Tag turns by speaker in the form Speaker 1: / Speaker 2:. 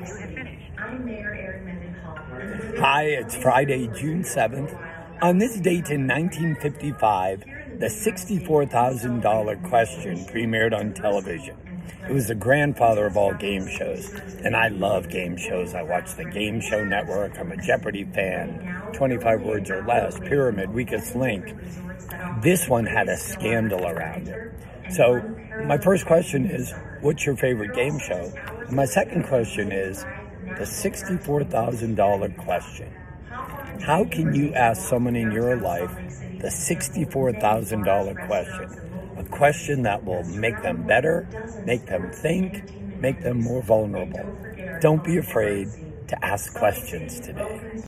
Speaker 1: Hi, it's Friday, June 7th. On this date in 1955, the $64,000 question premiered on television. It was the grandfather of all game shows, and I love game shows. I watch the Game Show Network. I'm a Jeopardy fan, 25 Words or Less, Pyramid, Weakest Link. This one had a scandal around it. So my first question is, what's your favorite game show? And my second question is, the $64,000 question. How can you ask someone in your life the $64,000 question? A question that will make them better, make them think, make them more vulnerable. Don't be afraid to ask questions today.